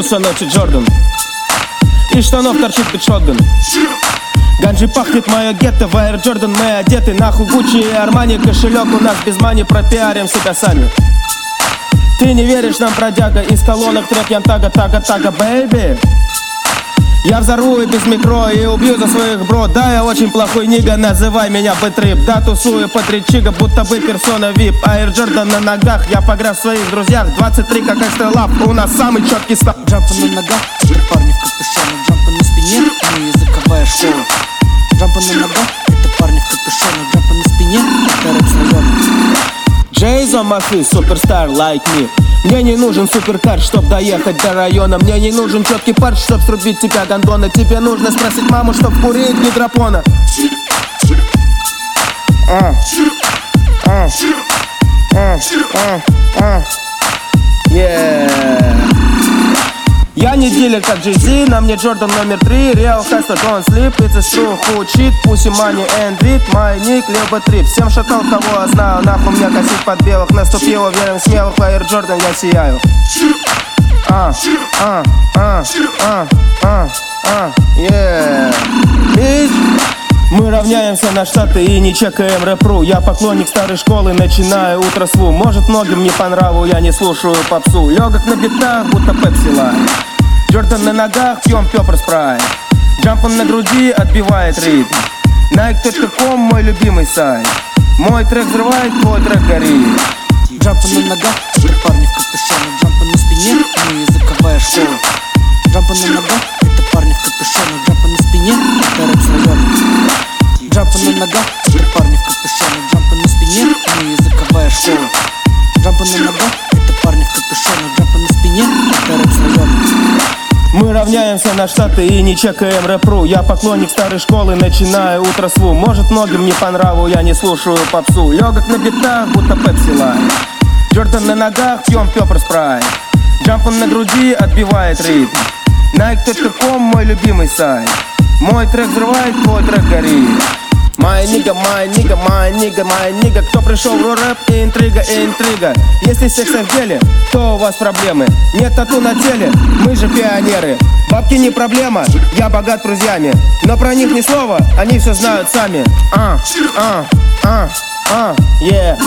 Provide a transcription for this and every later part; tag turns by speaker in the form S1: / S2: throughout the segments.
S1: Вернулся ночью Джордан, из штанов торчит битшотган. Ганджи пахнет мое гетто, в Air Jordan мы одеты. Нахуй Гуччи и Армани, кошелек у нас без мани, пропиарим себя сами. Ты не веришь нам, бродяга, из колонок трек Янтага, тага, бэйби. Я взорву и без микро, и убью за своих бро. Да, я очень плохой нига, называй меня бэтрип. Да, тусую по 3 чига, будто бы персона VIP. Air Jordan на ногах, я погряз в своих друзьях. 23 как экстра лап, у нас самый четкий став.
S2: Джампы на ногах, это парни в капюшонах. Джампы на спине, мы языковая школа. Джампы на ногах, это парни в капюшонах. Джампы на спине, это рэп с района.
S1: J's on my face, суперстар like me. Мне не нужен суперкар, чтоб доехать до района. Мне не нужен четкий парч, чтоб срубить тебя, гондона. Тебе нужно спросить маму, чтоб курить гидропона. Я не дилер, как Jay-Z, на мне Jordan номер 3. Real hustler, don't sleep, it's a true, who cheat. Pussy, money and beat, my nick, Lil Bad-Trip. Всем шатал, кого я знаю, нахуй мне косить под белых. Наступил, уверен, смелых, Air Jordan, я сияю. Bitch. Мы равняемся на штаты и не чекаем рэп-ру. Я поклонник старой школы, начинаю утро сву. Может, многим не по нраву, я не слушаю попсу. Легок на битах, будто Пепси Лайт. Джордан на ногах, пьем Пеппер Спрайт. Джампан на груди отбивает ритм. Nike.com мой любимый сайт. Мой трек взрывает, твой трек горит.
S2: Джампы на ногах, это парни в капюшонах. Джампы на спине, мы языковая школа. Джампы на ногах, это парни в капюшонах. Джампы на спине, это рэп с района. Джампы на ногах, это парни в капюшонах. Джампы на спине, мы языковая школа. Джампы на ногах, это парни в капюшонах. Джампы на спине, это рэп с района.
S1: Мы равняемся на штаты и не чекаем рэп-ру. Я поклонник старой школы, начинаю утро сву. Может, многим не по нраву, я не слушаю попсу. Легок на битах, будто Пепси Лайт. Джордан на ногах, пьем Пеппер Спрайт. Джампан на груди отбивает ритм. Nike.com мой любимый сайт. Мой трек взрывает, твой трек горит. My nigga, my nigga, my nigga, my nigga. Кто пришел в рэп, интрига, интрига. Если секса в деле, то у вас проблемы. Нет тату на теле, мы же пионеры. Бабки не проблема, я богат друзьями. Но про них ни слова, они все знают сами. Yeah.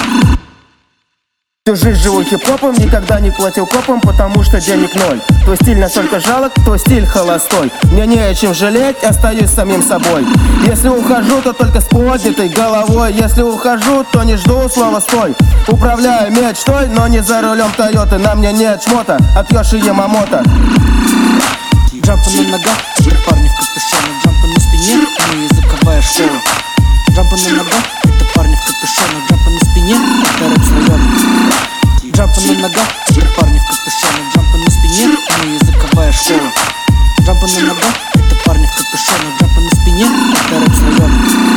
S1: Всю жизнь живу хип-хопом, никогда не платил копам, потому что денег ноль. Твой стиль настолько жалок, твой стиль холостой. Мне не о чем жалеть, остаюсь самим собой. Если ухожу, то только с поднятой головой. Если ухожу, то не жду слова стой. Управляю мечтой, но не за рулем Тойоты. На мне нет шмота от Йоши Ямамото.
S2: Джампы на ногах, это парни в капюшонах. Джампы на спине, мы языковая школа. Джампы на ногах, это парни в капюшонах. Джампы на спине, это рэп с района. Джампы на ногах, это парни в капюшонах. Джампы на спине, мы языковая школа. Джампы на ногах, это парни в капюшонах. Джампы на спине, это рэп с района.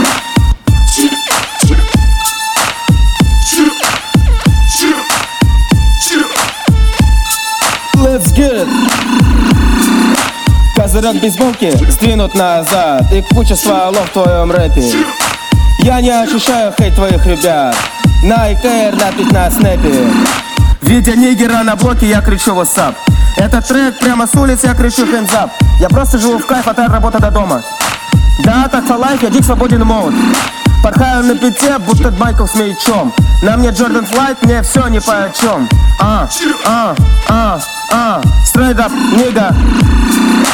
S1: Let's get it. Козырек бейсболки сдвинут назад, и куча стволов в твоем рэпе. Я не ощущаю хейт твоих ребят. Nike Air напить на снэпе. Видя нигера на блоке, я кричу what's up. Этот трек прямо с улиц, я кричу hands up. Я просто живу в кайф от работы до дома. Да, так for life, я дик свободен и молод. Порхаю на пяте, будто Майкл с мячом. На мне Jordan Flight, мне все ни по чем. Straight up, nigga.